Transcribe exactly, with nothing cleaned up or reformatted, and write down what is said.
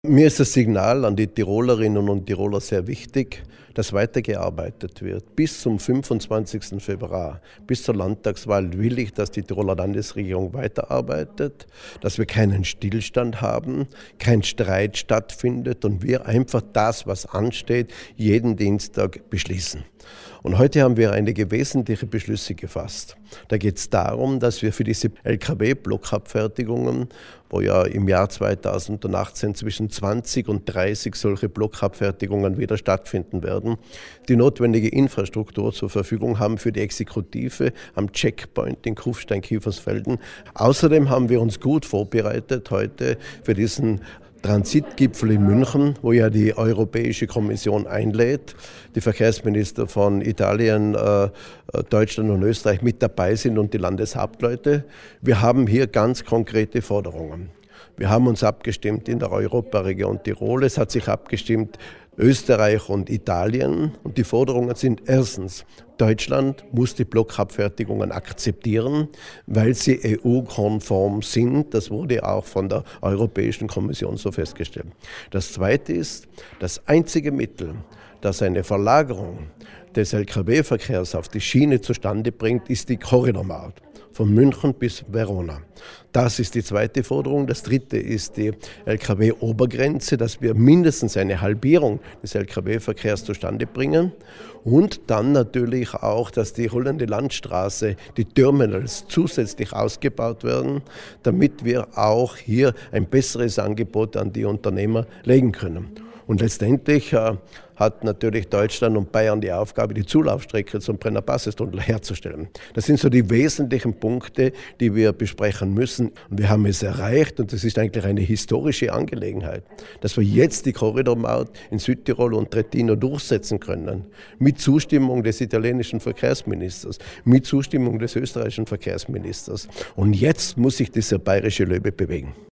Mir ist das Signal an die Tirolerinnen und Tiroler sehr wichtig, dass weitergearbeitet wird. Bis zum fünfundzwanzigsten Februar, bis zur Landtagswahl will ich, dass die Tiroler Landesregierung weiterarbeitet, dass wir keinen Stillstand haben, kein Streit stattfindet und wir einfach das, was ansteht, jeden Dienstag beschließen. Und heute haben wir einige wesentliche Beschlüsse gefasst. Da geht es darum, dass wir für diese L K W-Blockabfertigungen, wo ja im Jahr zweitausendachtzehn zwischen zwanzig und dreißig solche Blockabfertigungen wieder stattfinden werden, die notwendige Infrastruktur zur Verfügung haben für die Exekutive am Checkpoint in Kufstein-Kiefersfelden. Außerdem haben wir uns gut vorbereitet heute für diesen Transitgipfel in München, wo ja die Europäische Kommission einlädt, die Verkehrsminister von Italien, äh, Deutschland und Österreich mit dabei sind und die Landeshauptleute. Wir haben hier ganz konkrete Forderungen. Wir haben uns abgestimmt in der Europaregion Tirol, es hat sich abgestimmt Österreich und Italien und die Forderungen sind erstens, Deutschland muss die Blockabfertigungen akzeptieren, weil sie E U-konform sind. Das wurde auch von der Europäischen Kommission so festgestellt. Das Zweite ist, das einzige Mittel, das eine Verlagerung des L K W-Verkehrs auf die Schiene zustande bringt, ist die Korridormaut. Von München bis Verona. Das ist die zweite Forderung. Das dritte ist die L K W-Obergrenze, dass wir mindestens eine Halbierung des L K W-Verkehrs zustande bringen. Und dann natürlich auch, dass die rollende Landstraße, die Terminals zusätzlich ausgebaut werden, damit wir auch hier ein besseres Angebot an die Unternehmer legen können. Und letztendlich äh, hat natürlich Deutschland und Bayern die Aufgabe, die Zulaufstrecke zum Brenner-Basistunnel herzustellen. Das sind so die wesentlichen Punkte, die wir besprechen müssen. Und wir haben es erreicht, und das ist eigentlich eine historische Angelegenheit, dass wir jetzt die Korridormaut in Südtirol und Trentino durchsetzen können. Mit Zustimmung des italienischen Verkehrsministers, mit Zustimmung des österreichischen Verkehrsministers. Und jetzt muss sich dieser bayerische Löwe bewegen.